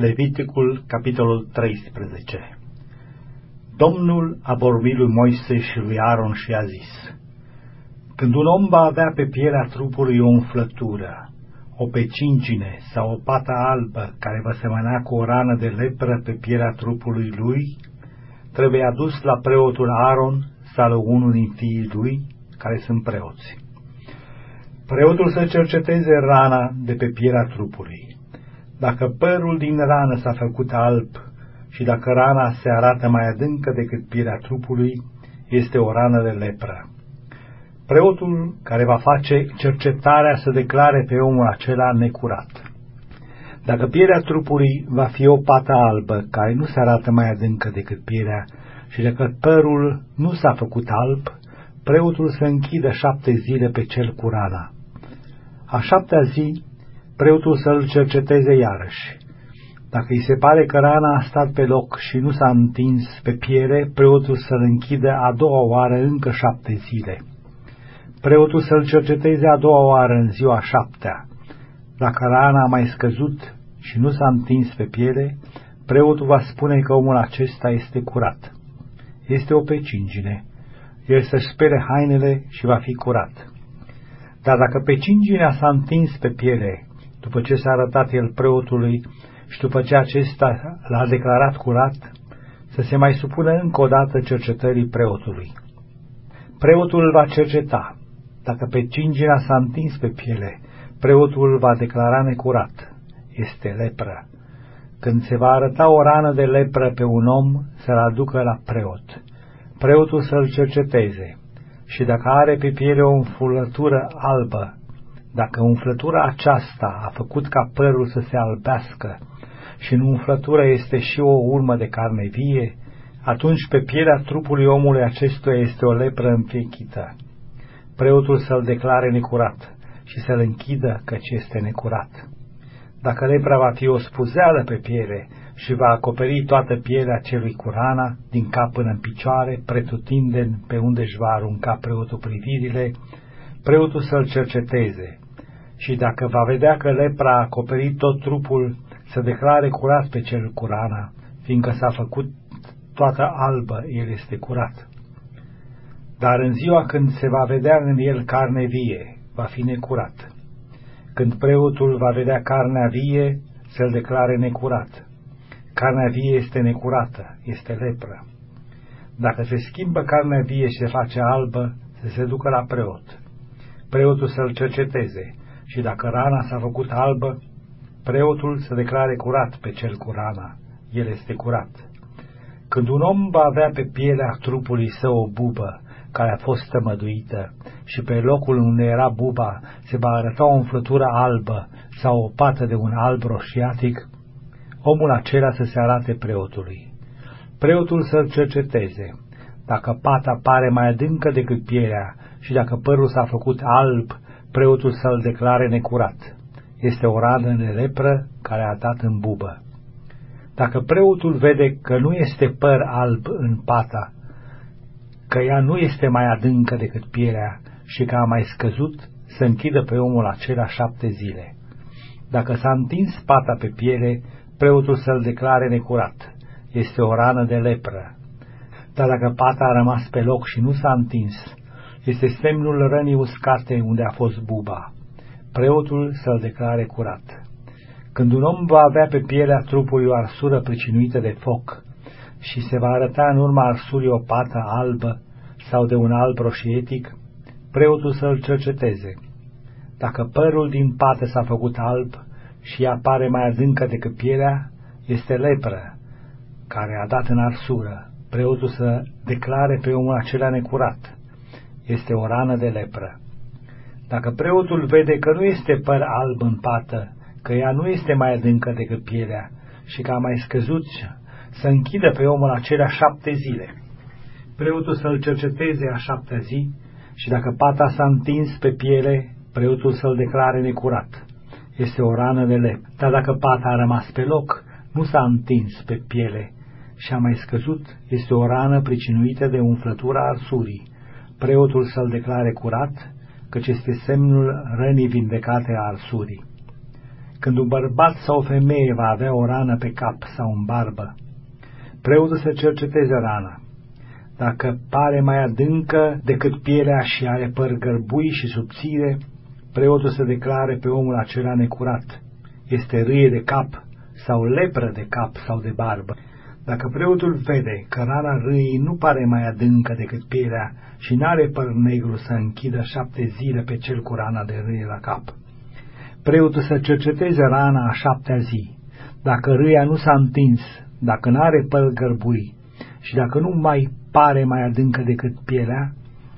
Leviticul, capitolul 13. Domnul a vorbit lui Moise și lui Aaron și a zis: când un om va avea pe pielea trupului o umflătură, o pecingine sau o pată albă care va semăna cu o rană de lepră pe pielea trupului lui, trebuie adus la preotul Aaron sau unul din fiii lui, care sunt preoți. Preotul să cerceteze rana de pe pielea trupului. Dacă părul din rană s-a făcut alb și dacă rana se arată mai adâncă decât pielea trupului, este o rană de lepră. Preotul care va face cercetarea să declare pe omul acela necurat. Dacă pielea trupului va fi o pată albă care nu se arată mai adâncă decât pielea și dacă părul nu s-a făcut alb, preotul să închidă 7 zile pe cel cu rana. A 7-a zi, preotul să-l cerceteze iarăși. Dacă îi se pare că rana a stat pe loc și nu s-a întins pe piele, preotul să-l închidă a 2-a oară încă 7 zile. Preotul să-l cerceteze a 2-a oară în ziua 7-a. Dacă rana a mai scăzut și nu s-a întins pe piele, preotul va spune că omul acesta este curat. Este o pecingine. El să-și spele hainele și va fi curat. Dar dacă pecinginea s-a întins pe piele, după ce s-a arătat el preotului și după ce acesta l-a declarat curat, să se mai supună încă o dată cercetării preotului. Preotul îl va cerceta. Dacă pecinginea s-a întins pe piele, preotul îl va declara necurat. Este lepră. Când se va arăta o rană de lepră pe un om, să-l aducă la preot. Preotul să-l cerceteze. Și dacă are pe piele o umflătură albă, dacă umflătura aceasta a făcut ca părul să se albească și în umflătură este și o urmă de carne vie, atunci pe pielea trupului omului acestuia este o lepră învechită. Preotul să-l declare necurat și să-l închidă, căci este necurat. Dacă lepra va fi o spuzeală pe piele și va acoperi toată pielea celui cu rana, din cap până în picioare, pretutindeni pe unde își va arunca preotul privirile, preotul să-l cerceteze. Și dacă va vedea că lepra a acoperit tot trupul, să declare curat pe cel cu rana, fiindcă s-a făcut toată albă, el este curat. Dar în ziua când se va vedea în el carne vie, va fi necurat. Când preotul va vedea carnea vie, să-l declare necurat. Carnea vie este necurată, este lepră. Dacă se schimbă carnea vie și se face albă, să se ducă la preot. Preotul să-l cerceteze și dacă rana s-a făcut albă, preotul să declare curat pe cel cu rana, el este curat. Când un om va avea pe pielea trupului său o bubă care a fost tămăduită și pe locul unde era buba se va arăta o umflătură albă sau o pată de un alb roșiatic, omul acela să se arate preotului. Preotul să-l cerceteze. Dacă pata pare mai adâncă decât pielea și dacă părul s-a făcut alb, preotul să-l declare necurat. Este o rană de lepră care a dat în bubă. Dacă preotul vede că nu este păr alb în pata, că ea nu este mai adâncă decât pielea și că a mai scăzut, să închidă pe omul acela 7 zile. Dacă s-a întins pata pe piele, preotul să-l declare necurat. Este o rană de lepră. Dar dacă pata a rămas pe loc și nu s-a întins, este semnul rănii uscate unde a fost buba. Preotul să-l declare curat. Când un om va avea pe pielea trupului o arsură pricinuită de foc și se va arăta în urma arsurii o pată albă sau de un alb roșietic, preotul să-l cerceteze. Dacă părul din pată s-a făcut alb și ea pare mai adâncă decât pielea, este lepră care a dat în arsură. Preotul să declare pe omul acela necurat. Este o rană de lepră. Dacă preotul vede că nu este păr alb în pată, că ea nu este mai adâncă decât pielea și că a mai scăzut, să închidă pe omul acela 7 zile. Preotul să-l cerceteze a 7-a zi și dacă pata s-a întins pe piele, preotul să-l declare necurat. Este o rană de lepră. Dar dacă pata a rămas pe loc, nu s-a întins pe piele și a mai scăzut, este o rană pricinuită de umflătura arsurii. Preotul să-l declare curat, căci este semnul rănii vindecate a arsurii. Când un bărbat sau o femeie va avea o rană pe cap sau în barbă, preotul să cerceteze rana. Dacă pare mai adâncă decât pielea și are păr gărbui și subțire, preotul să declare pe omul acela necurat. Este râie de cap sau lepră de cap sau de barbă. Dacă preotul vede că rana râii nu pare mai adâncă decât pielea și n-are păr negru, să închidă 7 zile pe cel cu rana de râie la cap. Preotul să cerceteze rana a 7-a zi. Dacă râia nu s-a întins, dacă n-are păr gărbui și dacă nu mai pare mai adâncă decât pielea,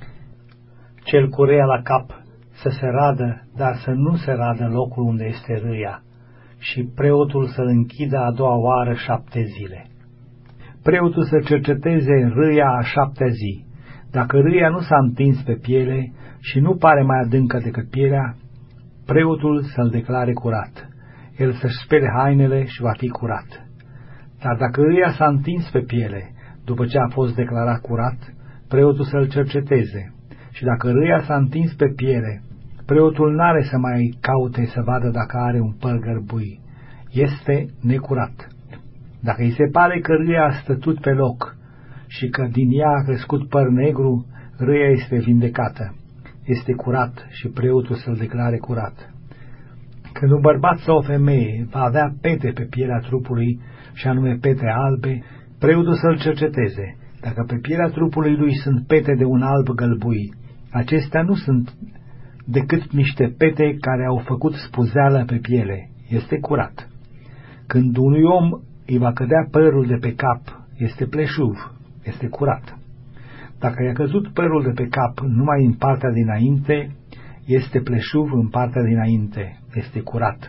cel cu râia la cap să se radă, dar să nu se radă locul unde este râia, și preotul să-l închidă a doua oară 7 zile. Preotul să cerceteze râia a 7-a zi. Dacă râia nu s-a întins pe piele și nu pare mai adâncă decât pielea, preotul să-l declare curat. El să-și spele hainele și va fi curat. Dar dacă râia s-a întins pe piele, după ce a fost declarat curat, preotul să-l cerceteze. Și dacă râia s-a întins pe piele, preotul n-are să mai caute să vadă dacă are un păr gărbui. Este necurat. Dacă îi se pare că râia a stătut pe loc și că din ea a crescut păr negru, râia este vindecată. Este curat și preotul să-l declare curat. Când un bărbat sau o femeie va avea pete pe pielea trupului, și anume pete albe, preotul să-l cerceteze. Dacă pe pielea trupului lui sunt pete de un alb gălbui, acestea nu sunt decât niște pete care au făcut spuzeală pe piele. Este curat. Când unui om îi va cădea părul de pe cap, este pleșuv, este curat. Dacă i-a căzut părul de pe cap numai în partea dinainte, este pleșuv în partea dinainte, este curat.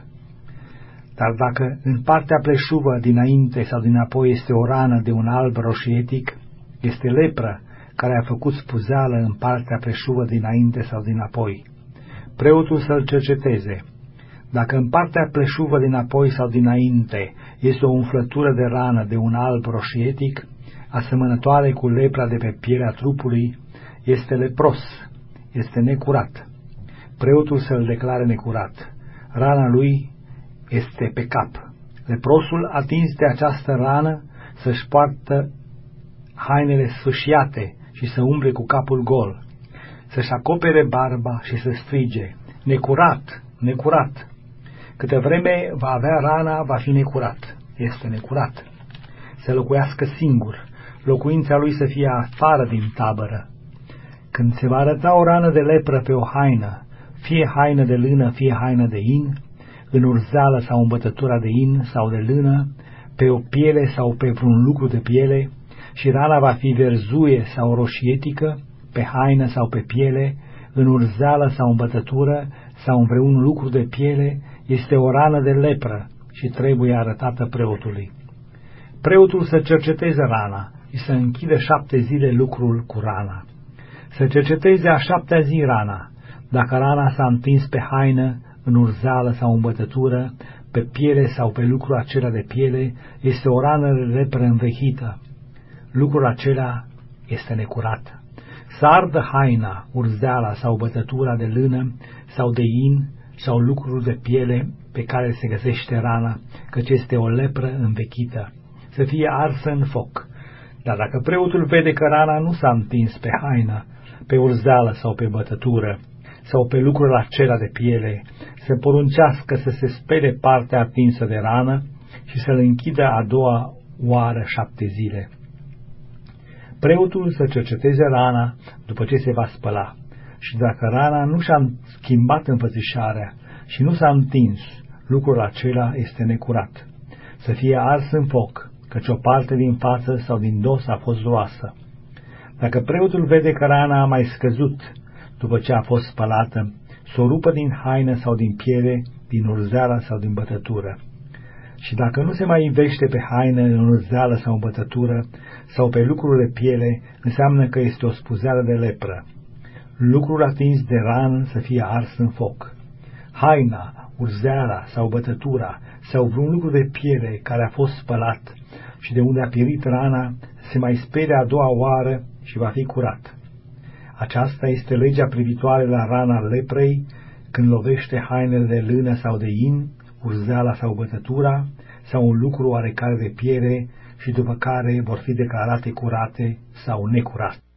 Dar dacă în partea pleșuvă dinainte sau dinapoi este o rană de un alb roșietic, este lepră care a făcut spuzeală în partea pleșuvă dinainte sau dinapoi. Preotul să-l cerceteze. Dacă în partea pleșuvă dinapoi sau dinainte este o umflătură de rană de un alb roșietic, asemănătoare cu lepra de pe pielea trupului, este lepros, este necurat. Preotul să-l declare necurat. Rana lui este pe cap. Leprosul atins de această rană să-și poartă hainele sfâșiate și să umble cu capul gol, să-și acopere barba și să strige, necurat, necurat. Câte vreme va avea rana, va fi necurat. Este necurat. Să locuiască singur, locuința lui să fie afară din tabără. Când se va arăta o rană de lepră pe o haină, fie haină de lână, fie haină de in, în urzeală sau în bătătura de in sau de lână, pe o piele sau pe vreun lucru de piele, și rana va fi verzuie sau roșietică, pe haină sau pe piele, în urzeală sau în bătătură sau în vreun lucru de piele, este o rană de lepră și trebuie arătată preotului. Preotul să cerceteze rana și să închidă 7 zile lucrul cu rana. Să cerceteze a 7-a zi rana. Dacă rana s-a întins pe haină, în urzeală sau în bătătură, pe piele sau pe lucrul acela de piele, este o rană de lepră învechită. Lucrul acela este necurat. Să ardă haina, urzeala sau bătătura de lână sau de in sau lucruri de piele pe care se găsește rana, căci este o lepră învechită, să fie arsă în foc. Dar dacă preotul vede că rana nu s-a întins pe haină, pe urzeală sau pe bătătură, sau pe lucrul acela de piele, să poruncească să se spele partea atinsă de rană și să-l închidă a doua oară 7 zile. Preotul să cerceteze rana după ce se va spăla, și dacă rana nu și-a schimbat înfățișarea și nu s-a întins, lucrul acela este necurat. Să fie ars în foc, căci o parte din față sau din dos a fost roasă. Dacă preotul vede că rana a mai scăzut după ce a fost spălată, să o rupă din haină sau din piele, din urzeală sau din bătătură. Și dacă nu se mai ivește pe haină, în urzeală sau în bătătură, sau pe lucruri de piele, înseamnă că este o spuzeală de lepră. Lucrul atins de rană să fie ars în foc. Haina, urzeala sau bătătura, sau vreun lucru de piele care a fost spălat și de unde a pierit rana, se mai spere a doua oară și va fi curat. Aceasta este legea privitoare la rana leprei, când lovește hainele de lână sau de in, urzeala sau bătătura, sau un lucru oarecare de piere și după care vor fi declarate curate sau necurate.